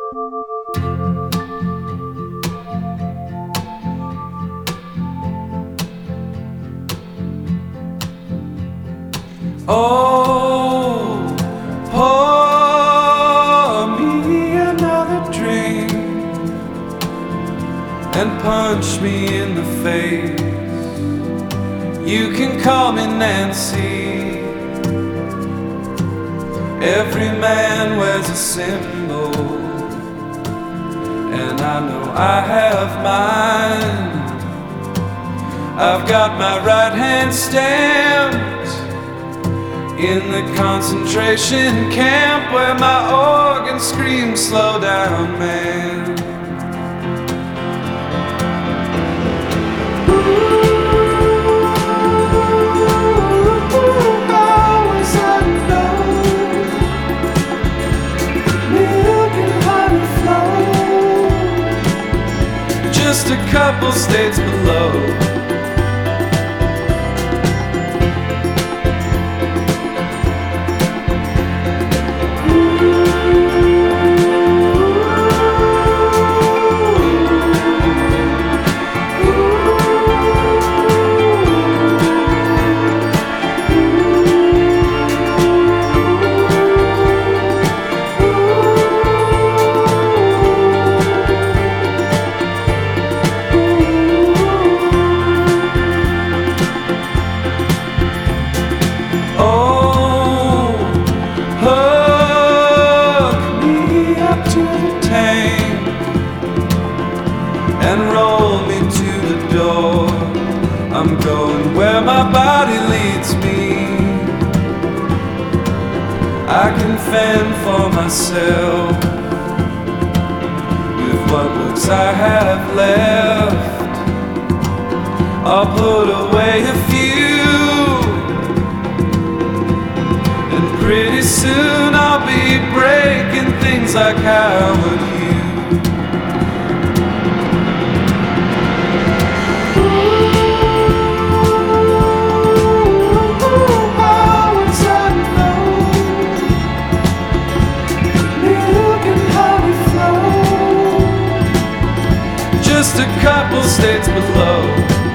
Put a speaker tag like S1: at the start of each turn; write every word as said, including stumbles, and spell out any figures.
S1: Oh, pour me another drink and punch me in the face. You can call me Nancy. Every man wears a symbol, and I know I have mine. I've got my right hand stamped in the concentration camp where my organ screams, slow down, man. Ooh, how was I known? Milk and honey flow, just a couple states below. And roll me to the door. I'm going where my body leads me. I can fend for myself with what looks I have left. I'll put away a few, and pretty soon I'll be breaking things like Howard Hughes. Just a couple states below.